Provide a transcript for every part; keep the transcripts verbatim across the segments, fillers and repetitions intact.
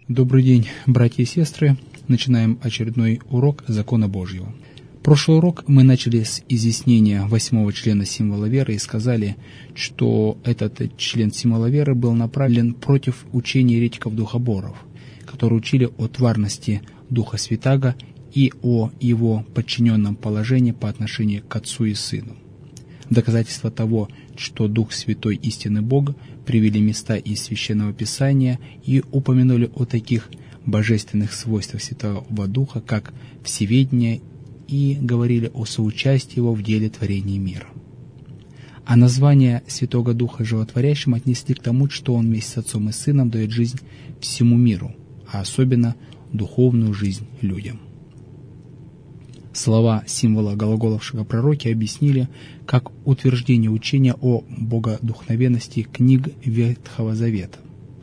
Добрый день, братья и сестры. Начинаем очередной урок Закона Божьего. Прошлый урок мы начали с изъяснения восьмого члена символа веры и сказали, что этот член символа веры был направлен против учения еретиков духоборов, которые учили о тварности Духа Святаго и о его подчиненном положении по отношению к Отцу и Сыну. Доказательство того, что Дух Святой истинный Бог, привели места из Священного Писания и упомянули о таких божественных свойствах Святого Духа, как всеведение, и говорили о соучастии его в деле творения мира. А название Святого Духа животворящим отнесли к тому, что он вместе с Отцом и Сыном дает жизнь всему миру, а особенно духовную жизнь людям. Слова символа глаголовшего пророки объяснили как утверждение учения о богодухновенности книг Ветхого Завета,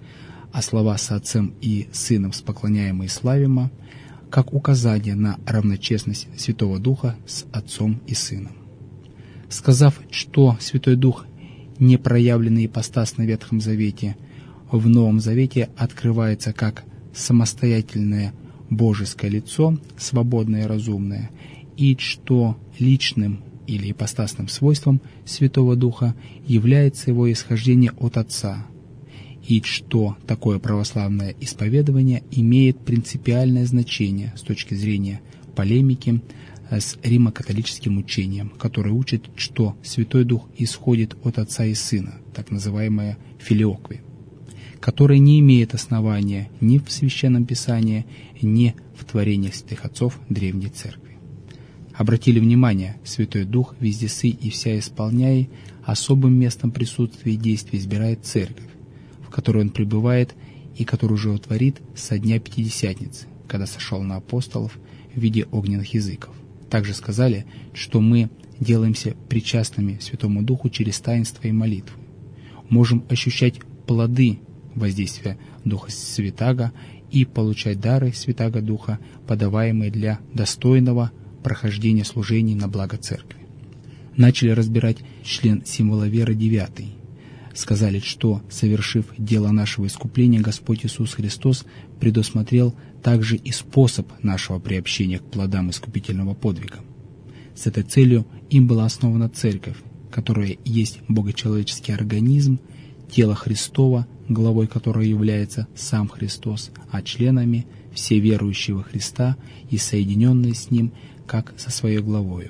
а слова «со Отцем и Сыном споклоняемо и славимо» как указание на равночестность Святого Духа с Отцом и Сыном. Сказав, что Святой Дух не проявленный ипостас на Ветхом Завете, в Новом Завете открывается как самостоятельное божеское лицо, свободное и разумное, и что личным или ипостасным свойством Святого Духа является его исхождение от Отца, и что такое православное исповедование имеет принципиальное значение с точки зрения полемики с римо-католическим учением, которое учит, что Святой Дух исходит от Отца и Сына, так называемое филиоквия, которое не имеет основания ни в Священном Писании, ни в творениях святых отцов Древней Церкви. Обратили внимание, Святой Дух везде сы и вся исполняя, особым местом присутствия и действия избирает Церковь, в которой Он пребывает и которую животворит со дня Пятидесятницы, когда сошел на апостолов в виде огненных языков. Также сказали, что мы делаемся причастными Святому Духу через таинство и молитву. Можем ощущать плоды воздействия Духа Святаго и получать дары Святаго Духа, подаваемые для достойного прохождения служений на благо Церкви. Начали разбирать член символа веры девятый. Сказали, что, совершив дело нашего искупления, Господь Иисус Христос предусмотрел также и способ нашего приобщения к плодам искупительного подвига. С этой целью им была основана Церковь, которая есть богочеловеческий организм, тело Христово, главой которого является сам Христос, а членами все верующие во Христа и соединенные с Ним, как со своей главою.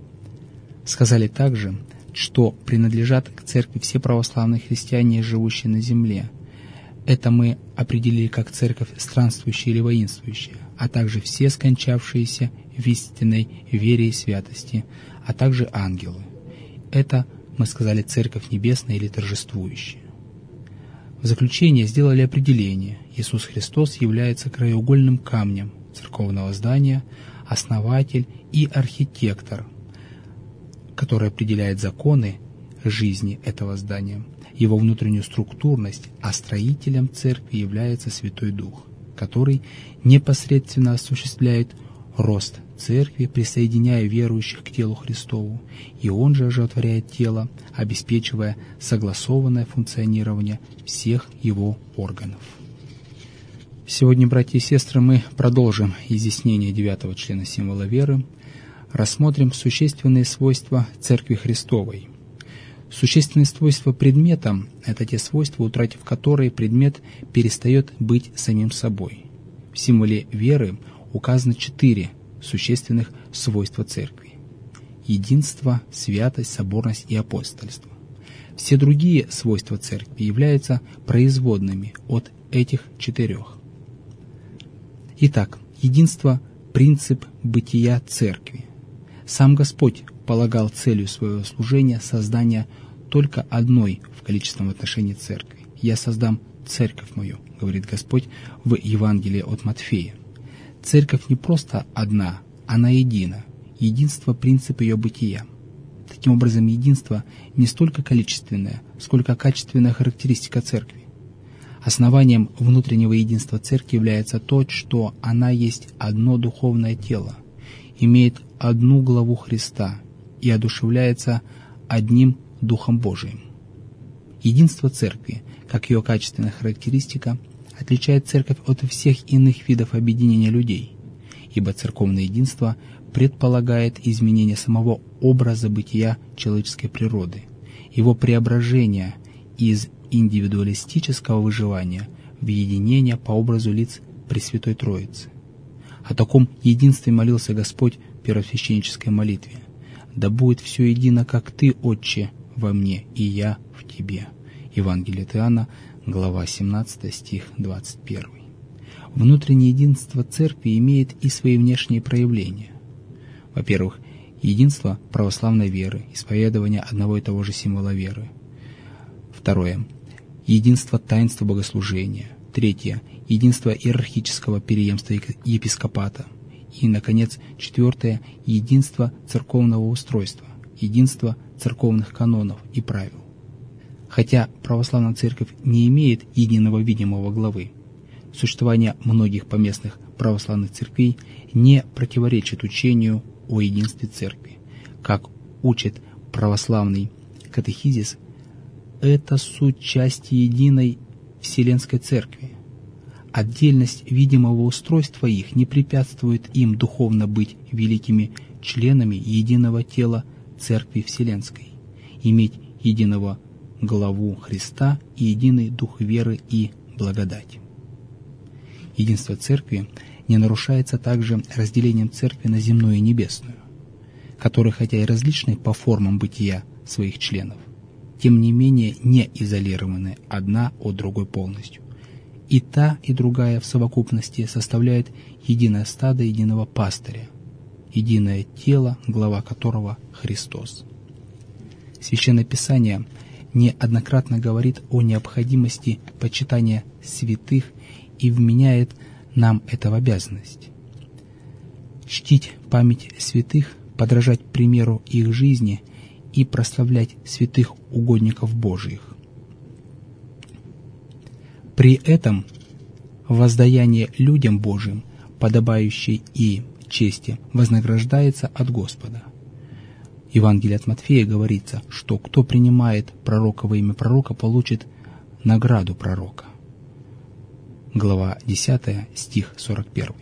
Сказали также, что принадлежат к Церкви все православные христиане, живущие на земле. Это мы определили как Церковь странствующая или воинствующая, а также все скончавшиеся в истинной вере и святости, а также ангелы. Это мы сказали Церковь небесная или торжествующая. В заключение сделали определение: Иисус Христос является краеугольным камнем церковного здания, основатель и архитектор, который определяет законы жизни этого здания, его внутреннюю структурность, а строителем Церкви является Святой Дух, который непосредственно осуществляет рост Церкви, присоединяя верующих к телу Христову, и Он же оживотворяет тело, обеспечивая согласованное функционирование всех его органов. Сегодня, братья и сестры, мы продолжим изъяснение девятого члена символа веры, рассмотрим существенные свойства Церкви Христовой. Существенные свойства предмета – это те свойства, утратив которые предмет перестает быть самим собой. В символе веры указано четыре существенных свойства Церкви: единство, святость, соборность и апостольство. Все другие свойства Церкви являются производными от этих четырех. Итак, единство – принцип бытия Церкви. Сам Господь полагал целью своего служения создание только одной в количественном отношении Церкви. «Я создам Церковь мою», — говорит Господь в Евангелии от Матфея. Церковь не просто одна, она едина. Единство — принцип ее бытия. Таким образом, единство не столько количественная, сколько качественная характеристика Церкви. Основанием внутреннего единства Церкви является то, что она есть одно духовное тело, имеет одну главу Христа и одушевляется одним Духом Божиим. Единство Церкви, как ее качественная характеристика, отличает церковь от всех иных видов объединения людей, ибо церковное единство предполагает изменение самого образа бытия человеческой природы, его преображение из индивидуалистического выживания в единение по образу лиц Пресвятой Троицы. О таком единстве молился Господь в первосвященнической молитве: «Да будет все едино, как Ты, Отче, во мне, и я в Тебе». Евангелие от Иоанна, глава семнадцатая, стих двадцать первый. Внутреннее единство Церкви имеет и свои внешние проявления. Во-первых, единство православной веры, исповедование одного и того же символа веры. Второе. Единство таинства богослужения. Третье. Единство иерархического переемства епископата. И, наконец, четвертое. Единство церковного устройства, единство церковных канонов и правил. Хотя православная церковь не имеет единого видимого главы, существование многих поместных православных церквей не противоречит учению о единстве церкви. Как учит православный катехизис, это суть части единой Вселенской Церкви. Отдельность видимого устройства их не препятствует им духовно быть великими членами единого тела Церкви Вселенской, иметь единого главу Христа и единый дух веры и благодати. Единство Церкви не нарушается также разделением Церкви на земную и небесную, которые, хотя и различны по формам бытия своих членов, тем не менее не изолированы одна от другой полностью. И та, и другая в совокупности составляют единое стадо единого пастыря, единое тело, глава которого Христос. Священное Писание неоднократно говорит о необходимости почитания святых и вменяет нам это в обязанность. Чтить память святых, подражать примеру их жизни и прославлять святых угодников Божиих. При этом воздаяние людям Божиим, подобающей и чести, вознаграждается от Господа. В Евангелии от Матфея говорится, что кто принимает пророка во имя пророка, получит награду пророка. Глава десятая, стих сорок первый.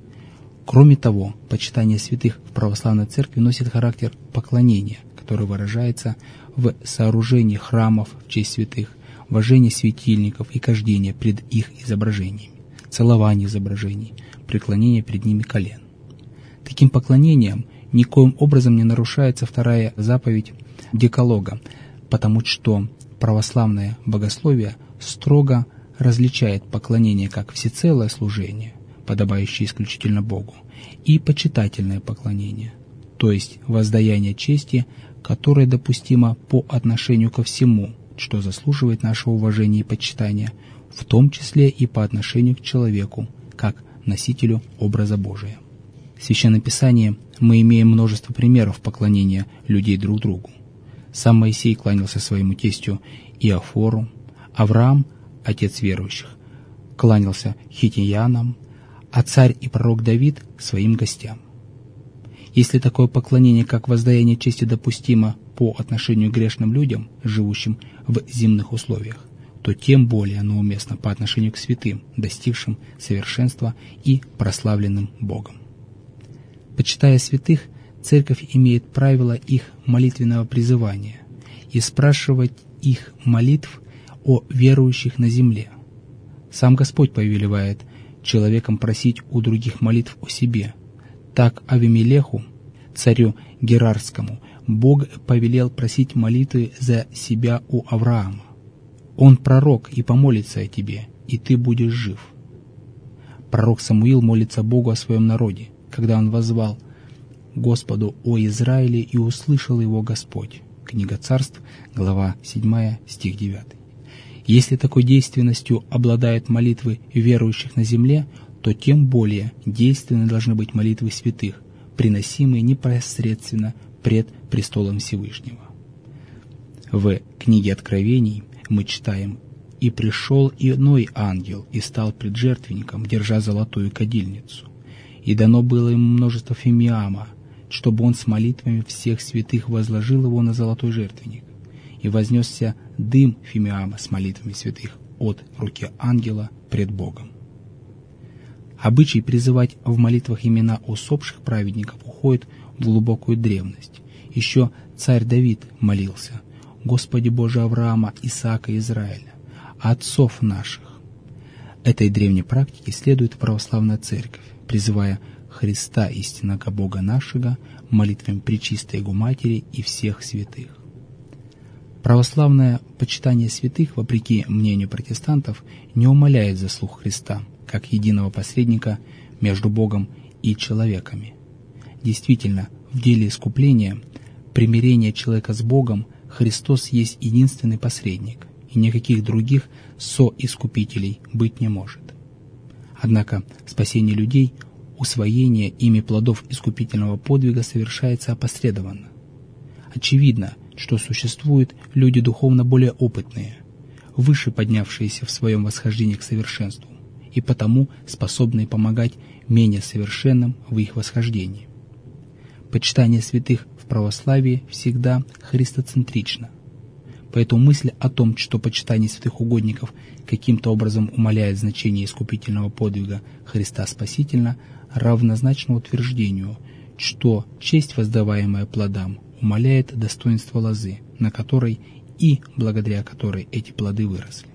Кроме того, почитание святых в православной церкви носит характер поклонения, который выражается в сооружении храмов в честь святых, вожении светильников и кождения пред их изображениями, целование изображений, преклонение перед ними колен. Таким поклонением никоим образом не нарушается вторая заповедь Декалога, потому что православное богословие строго различает поклонение как всецелое служение, подобающее исключительно Богу, и почитательное поклонение, то есть воздаяние чести, которое допустимо по отношению ко всему, что заслуживает нашего уважения и почитания, в том числе и по отношению к человеку, как носителю образа Божия. В Священном Писании мы имеем множество примеров поклонения людей друг другу. Сам Моисей кланялся своему тестю Иофору, Авраам, отец верующих, кланялся хитиянам, а царь и пророк Давид — своим гостям. Если такое поклонение, как воздаяние чести, допустимо по отношению к грешным людям, живущим в земных условиях, то тем более оно уместно по отношению к святым, достигшим совершенства и прославленным Богом. Почитая святых, Церковь имеет правило их молитвенного призывания и спрашивать их молитв о верующих на земле. Сам Господь повелевает человекам просить у других молитв о себе. Так Авимелеху, царю Герарскому, Бог повелел просить молитвы за себя у Авраама. Он пророк и помолится о тебе, и ты будешь жив. Пророк Самуил молится Богу о своем народе, когда он воззвал Господу о Израиле, и услышал его Господь. Книга Царств, глава седьмая, стих девятый. Если такой действенностью обладают молитвы верующих на земле, то тем более действенны должны быть молитвы святых, приносимые непосредственно пред престолом Всевышнего. В книге Откровений мы читаем: «И пришел иной ангел, и стал пред жертвенником, держа золотую кадильницу. И дано было ему множество фимиама, чтобы он с молитвами всех святых возложил его на золотой жертвенник. И вознесся дым фимиама с молитвами святых от руки ангела пред Богом. Обычай призывать в молитвах имена усопших праведников уходит в глубокую древность. Еще царь Давид молился: «Господи Боже Авраама, Исаака и Израиля, отцов наших». Этой древней практике следует православная церковь, призывая Христа, истинного Бога нашего, молитвами Пречистой Его Матери и всех святых. Православное почитание святых, вопреки мнению протестантов, не умаляет заслуг Христа, как единого посредника между Богом и человеками. Действительно, в деле искупления, примирения человека с Богом, Христос есть единственный посредник, и никаких других соискупителей быть не может. Однако спасение людей, усвоение ими плодов искупительного подвига совершается опосредованно. Очевидно, что существуют люди духовно более опытные, выше поднявшиеся в своем восхождении к совершенству, и потому способные помогать менее совершенным в их восхождении. Почитание святых в православии всегда христоцентрично. Поэтому мысль о том, что почитание святых угодников каким-то образом умаляет значение искупительного подвига Христа Спасителя, равнозначно утверждению, что честь, воздаваемая плодам, умаляет достоинство лозы, на которой и благодаря которой эти плоды выросли.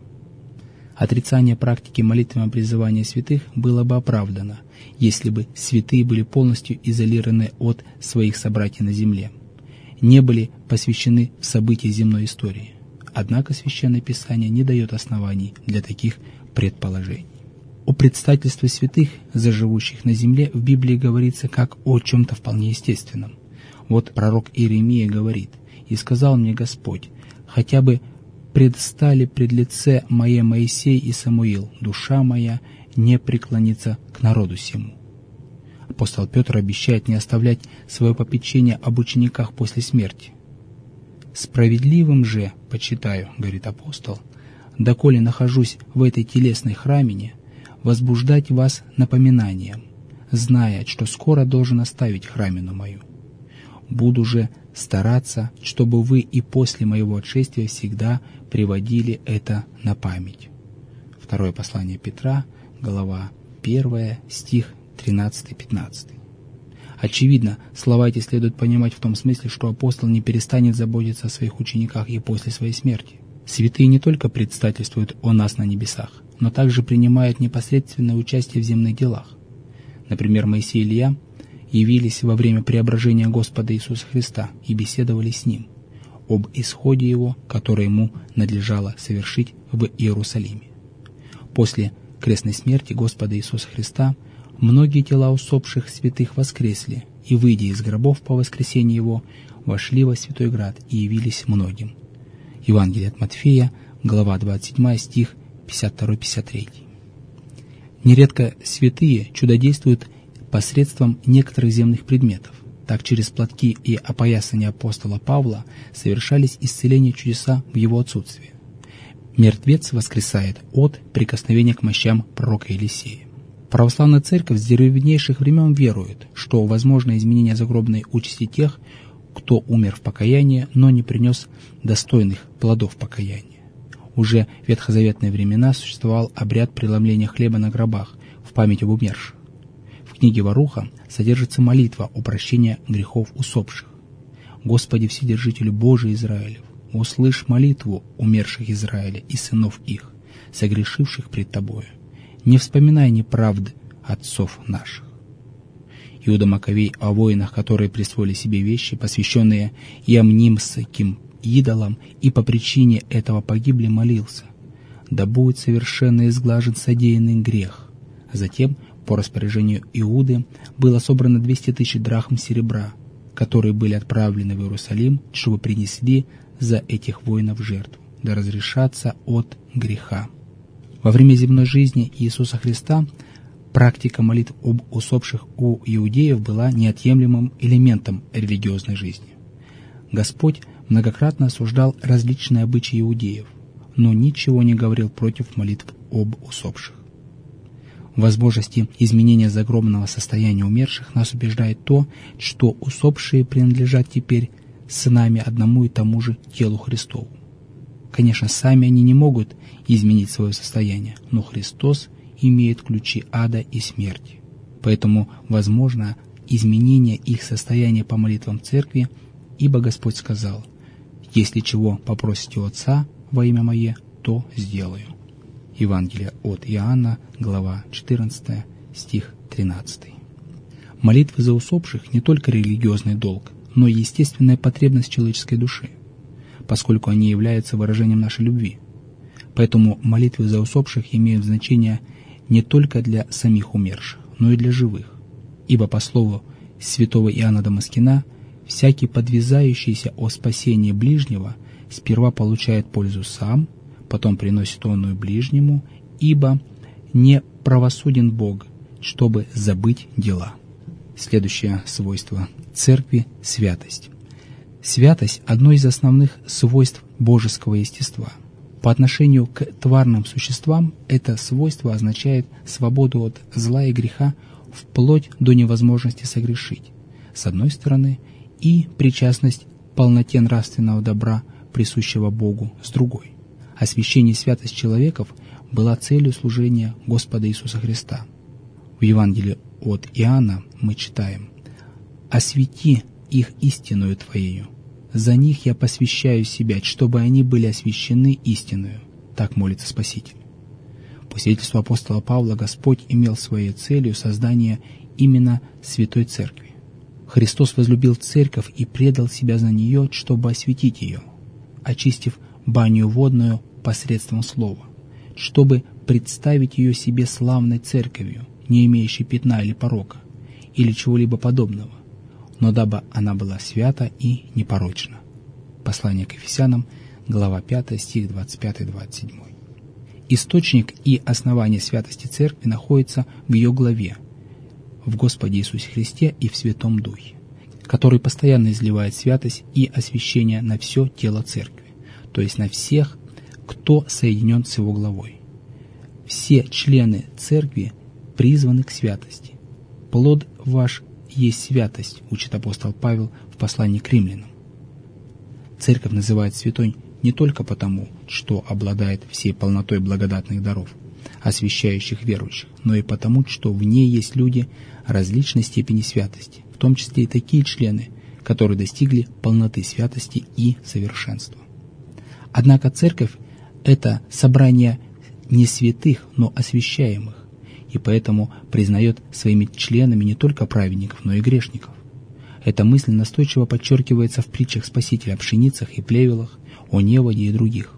Отрицание практики молитвенного призывания святых было бы оправдано, если бы святые были полностью изолированы от своих собратьев на земле, не были посвящены в события земной истории. Однако Священное Писание не дает оснований для таких предположений. О предстательстве святых, заживущих на земле, в Библии говорится как о чем-то вполне естественном. Вот пророк Иеремия говорит: «И сказал мне Господь, хотя бы предстали пред лице мое Моисей и Самуил, душа моя не преклонится к народу сему». Апостол Петр обещает не оставлять свое попечение об учениках после смерти. «Справедливым же почитаю, — говорит апостол, — доколе нахожусь в этой телесной храмине, возбуждать вас напоминанием, зная, что скоро должен оставить храмину мою. Буду же стараться, чтобы вы и после моего отшествия всегда приводили это на память». Второе послание Петра, глава первая, стих тринадцатый-пятнадцатый. Очевидно, слова эти следует понимать в том смысле, что апостол не перестанет заботиться о своих учениках и после своей смерти. Святые не только предстательствуют о нас на небесах, но также принимают непосредственное участие в земных делах. Например, Моисей и Илья явились во время преображения Господа Иисуса Христа и беседовали с Ним об исходе Его, который Ему надлежало совершить в Иерусалиме. После крестной смерти Господа Иисуса Христа многие тела усопших святых воскресли и, выйдя из гробов по воскресении Его, вошли во Святой Град и явились многим. Евангелие от Матфея, глава двадцать седьмая, стих пятьдесят два пятьдесят три. Нередко святые чудодействуют посредством некоторых земных предметов. Так через платки и опоясания апостола Павла совершались исцеления чудеса в его отсутствие. Мертвец воскресает от прикосновения к мощам пророка Елисея. Православная церковь с древнейших времен верует, что возможно изменение загробной участи тех, кто умер в покаянии, но не принес достойных плодов покаяния. Уже в ветхозаветные времена существовал обряд преломления хлеба на гробах в память об умерших. В книге Варуха содержится молитва о прощении грехов усопших. «Господи Вседержителю Божий Израилев, услышь молитву умерших Израиля и сынов их, согрешивших пред Тобою. Не вспоминай неправды отцов наших». Иуда Маковей о воинах, которые присвоили себе вещи, посвященные иамнимским идолам, и по причине этого погибли, молился: «Да будет совершенно изглажен содеянный грех». Затем, по распоряжению Иуды, было собрано двести тысяч драхм серебра, которые были отправлены в Иерусалим, чтобы принесли за этих воинов жертву, да разрешаться от греха. Во время земной жизни Иисуса Христа практика молитв об усопших у иудеев была неотъемлемым элементом религиозной жизни. Господь многократно осуждал различные обычаи иудеев, но ничего не говорил против молитв об усопших. В возможности изменения загробного состояния умерших нас убеждает то, что усопшие принадлежат теперь с нами одному и тому же телу Христову. Конечно, сами они не могут изменить свое состояние, но Христос имеет ключи ада и смерти. Поэтому возможно изменение их состояния по молитвам Церкви, ибо Господь сказал: «Если чего попросите у Отца во имя Мое, то сделаю». Евангелие от Иоанна, глава четырнадцатая, стих тринадцатый. Молитвы за усопших не только религиозный долг, но и естественная потребность человеческой души, поскольку они являются выражением нашей любви. Поэтому молитвы за усопших имеют значение не только для самих умерших, но и для живых. Ибо по слову святого Иоанна Дамаскина, всякий подвязающийся о спасении ближнего сперва получает пользу сам, потом приносит онную ближнему, ибо не правосуден Бог, чтобы забыть дела. Следующее свойство Церкви – святость. Святость – одно из основных свойств божеского естества. По отношению к тварным существам это свойство означает свободу от зла и греха вплоть до невозможности согрешить, с одной стороны, и причастность к полноте нравственного добра, присущего Богу, с другой. Освящение и святость человеков была целью служения Господа Иисуса Христа. В Евангелии от Иоанна мы читаем: «Освети их истинную Твоею, за них я посвящаю себя, чтобы они были освящены истинную». Так молится Спаситель. По свидетельству апостола Павла, Господь имел своей целью создание именно Святой Церкви. Христос возлюбил Церковь и предал себя за нее, чтобы осветить ее, очистив баню водную посредством Слова, чтобы представить ее себе славной Церковью, не имеющей пятна или порока, или чего-либо подобного, но дабы она была свята и непорочна. Послание к Ефесянам, глава пятая, стих двадцать пять двадцать семь. Источник и основание святости Церкви находится в ее главе, в Господе Иисусе Христе и в Святом Духе, который постоянно изливает святость и освящение на все тело Церкви, то есть на всех, кто соединен с его главой. Все члены Церкви призваны к святости. «Плод ваш есть святость», учит апостол Павел в послании к римлянам. Церковь называют святой не только потому, что обладает всей полнотой благодатных даров, освящающих верующих, но и потому, что в ней есть люди различной степени святости, в том числе и такие члены, которые достигли полноты святости и совершенства. Однако Церковь – это собрание не святых, но освящаемых, и поэтому признает своими членами не только праведников, но и грешников. Эта мысль настойчиво подчеркивается в притчах Спасителя о пшеницах и плевелах, о неводе и других.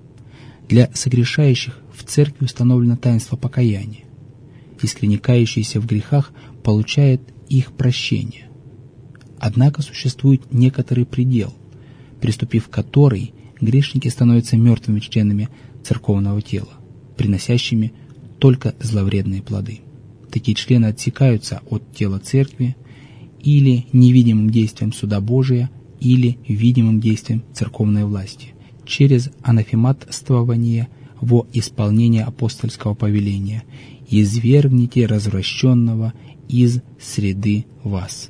Для согрешающих в Церкви установлено таинство покаяния. Искренне кающийся в грехах получает их прощение. Однако существует некоторый предел, приступив который грешники становятся мертвыми членами церковного тела, приносящими только зловредные плоды. Такие члены отсекаются от тела Церкви или невидимым действием суда Божия, или видимым действием церковной власти, через анафематствование во исполнение апостольского повеления: «Извергните развращенного из среды вас».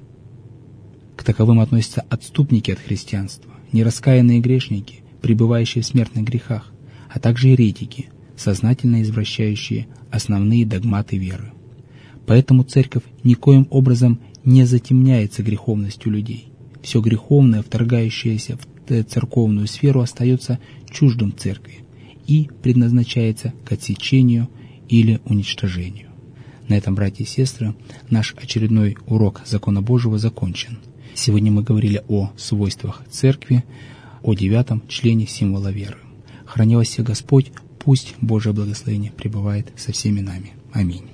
К таковым относятся отступники от христианства, нераскаянные грешники, пребывающие в смертных грехах, а также еретики, сознательно извращающие основные догматы веры. Поэтому Церковь никоим образом не затемняется греховностью людей. Все греховное, вторгающееся в церковную сферу, остается чуждым Церкви и предназначается к отсечению или уничтожению. На этом, братья и сестры, наш очередной урок Закона Божьего закончен. Сегодня мы говорили о свойствах Церкви, о девятом члене символа веры. Храни вас всех Господь, пусть Божие благословение пребывает со всеми нами. Аминь.